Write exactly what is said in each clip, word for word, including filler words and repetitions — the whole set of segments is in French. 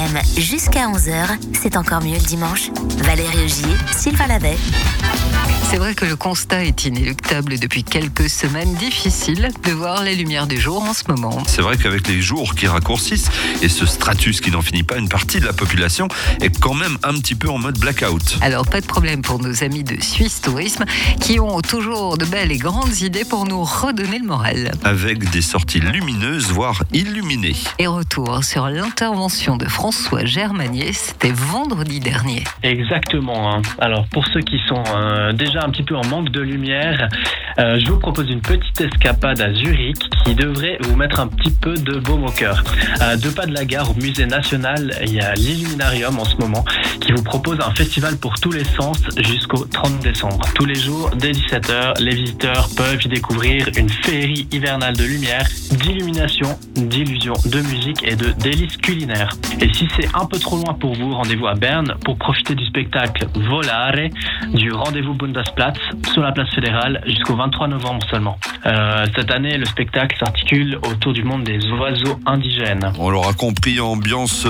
M jusqu'à onze heures, c'est encore mieux le dimanche. Valérie Augier, Sylvain Lavet. C'est vrai que le constat est inéluctable depuis quelques semaines. Difficile de voir les lumières du jour en ce moment. C'est vrai qu'avec les jours qui raccourcissent et ce stratus qui n'en finit pas, une partie de la population est quand même un petit peu en mode blackout. Alors pas de problème pour nos amis de Suisse Tourisme qui ont toujours de belles et grandes idées pour nous redonner le moral. Avec des sorties lumineuses, voire illuminées. Et retour sur l'intervention de François Germanier, c'était vendredi dernier. Exactement. Hein. Alors pour ceux qui sont euh, déjà un petit peu en manque de lumière, euh, je vous propose une petite escapade à Zurich qui devrait vous mettre un petit peu de baume au cœur. À deux pas de la gare au musée national, il y a l'Illuminarium en ce moment qui vous propose un festival pour tous les sens jusqu'au trente décembre. Tous les jours, dès dix-sept heures, les visiteurs peuvent y découvrir une féerie hivernale de lumière, d'illumination, d'illusion, de musique et de délices culinaires. Et si c'est un peu trop loin pour vous, rendez-vous à Berne pour profiter du spectacle Volare du rendez-vous Bundesplatz sur la place fédérale jusqu'au vingt-trois novembre seulement. Euh, cette année, le spectacle s'articule autour du monde des oiseaux indigènes. On l'aura compris, ambiance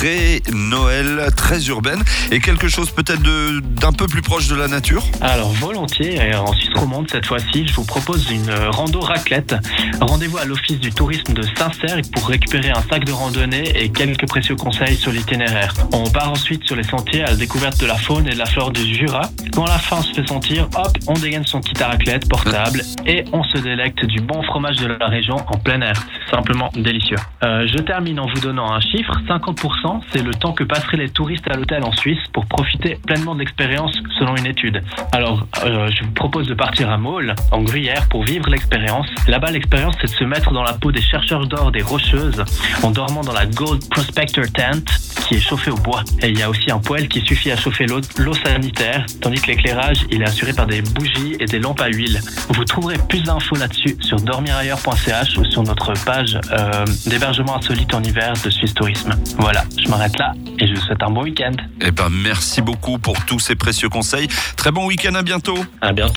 pré-Noël, très urbaine et quelque chose peut-être de, d'un peu plus proche de la nature. Alors volontiers, et en Suisse romande cette fois-ci, je vous propose une rando raclette. Rendez-vous à l'office du tourisme de Saint-Cergue pour récupérer un sac de randonnée et quelques précieux conseils sur l'itinéraire. On part ensuite sur les sentiers à la découverte de la faune et de la flore du Jura. Quand la faim se fait sentir, hop, on dégaine son kit à raclette portable et on se délecte du bon fromage de la région en plein air. C'est simplement délicieux. Euh, je termine en vous donnant un chiffre. cinquante pour cent, c'est le temps que passeraient les touristes à l'hôtel en Suisse pour profiter pleinement de l'expérience selon une étude. Alors, euh, je vous propose de partir à Maule, en Gruyère, pour vivre l'expérience. Là-bas, l'expérience, c'est de se mettre dans la peau des chercheurs d'or des Rocheuses en dormant dans la Gold Prospector Tent qui est chauffée au bois. Et il y a aussi un poêle qui suffit à chauffer l'eau, l'eau sanitaire, tandis que l'éclairage, il est assuré par des bougies et des lampes à huile. Vous trouverez plus d'infos là-dessus sur dormir ailleurs point c h ou sur notre page euh, d'hébergement insolite en hiver de Suisse Tourisme. Voilà, je m'arrête là et je vous souhaite un bon week-end. Eh ben, merci beaucoup pour tous ces précieux conseils. Très bon week-end, à bientôt. À bientôt.